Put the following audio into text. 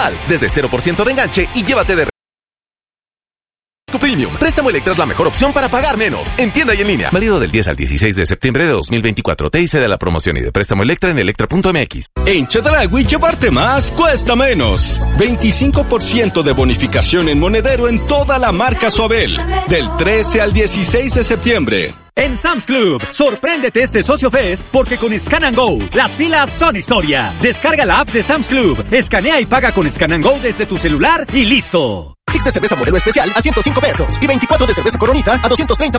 Desde 0% de enganche y llévate de Premium. Préstamo Electra es la mejor opción para pagar menos. En tienda y en línea. Válido del 10 al 16 de septiembre de 2024. TIC de la promoción y de préstamo Electra en electra.mx. En Chedraui llevarte más cuesta menos. 25% de bonificación en monedero en toda la marca Suabel. Del 13 al 16 de septiembre. En Sam's Club, sorpréndete este Socio Fest porque con Scan and Go, las filas son historia. Descarga la app de Sam's Club, escanea y paga con Scan and Go desde tu celular y listo. 6 de cerveza modelo especial a 105 pesos y 24 de cerveza Coronita a 230